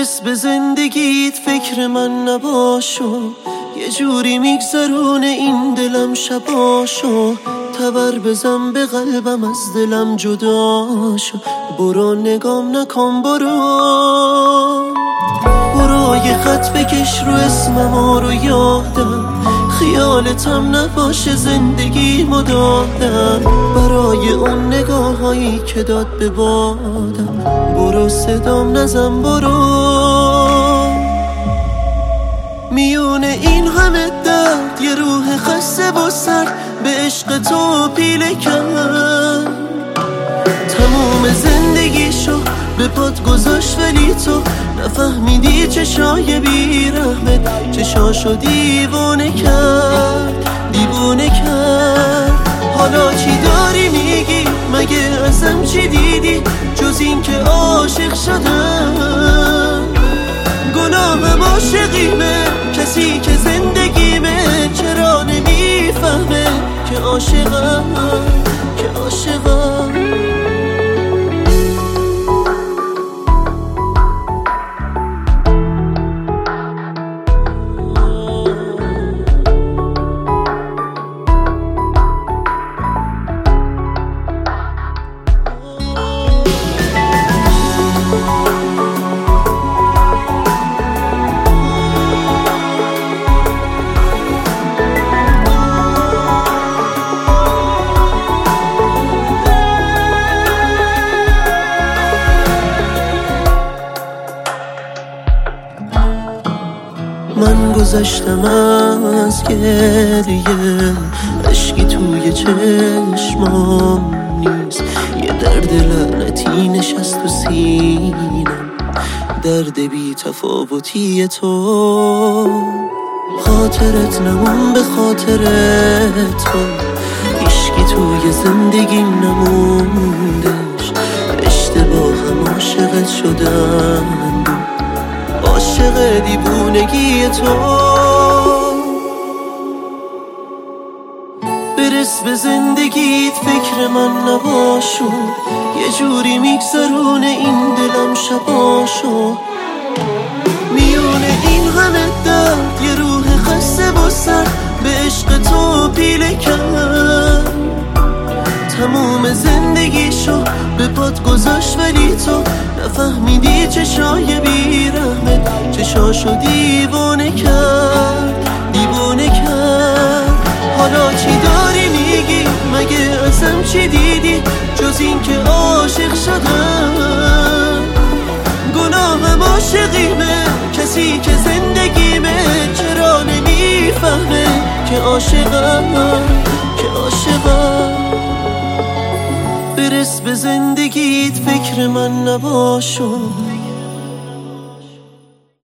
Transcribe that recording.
برس به زندگیت فکر من نباشو، یه جوری میگذرونه این دلم شباشو. تبر بزن به قلبم از دلم جدا شو، برو نگام نکن برو یه خط بکش رو اسمم رو یادم، خیالتم نباشه زندگی مدادم. برای اون نگاه هایی که داد به بادم، برو صدام نزن میونه این همه درد یه روح خسته و سرد به عشق تو پیله کرد. تموم زندگیشو به پات گذاشت ولی تو نفهمیدی چشای بیرحمت چشاشو دیوونه کرد. حالا چی داری میگی؟ مگه ازم چی دیدی جز این که عاشق شدم؟ گناهم عاشقیمه، کسی که زندگیمه چرا نمیفهمه که عاشقم. من گذشتم از گریه، اشکی توی چشمام نیست. یه درد لعنتی نشست تو سینم، درد بی تفاوتی تو. خاطرت نمون به خاطر تو، هیچکی توی زندگیم نموندش. اشتباهم عاشقت شدم، عاشق دیوونگی تو. برس به زندگیت فکر من نباشو، یه جوری میگذرونه این دلم شباشو. میونه این همه درد یه روح خسته و سر به عشق تو پیله کرد. تموم زندگیشو به پات گذاشت ولی تو نفهمیدی چشای بیرحمت چشاشو دیوونه کرد. حالا چی داری میگی؟ مگه ازم چی دیدی جز این که عاشق شدم؟ گناهم عاشقیمه، کسی که زندگیمه چرا نمیفهمه که عاشقم. برس به زندگیت فکر من نباشو،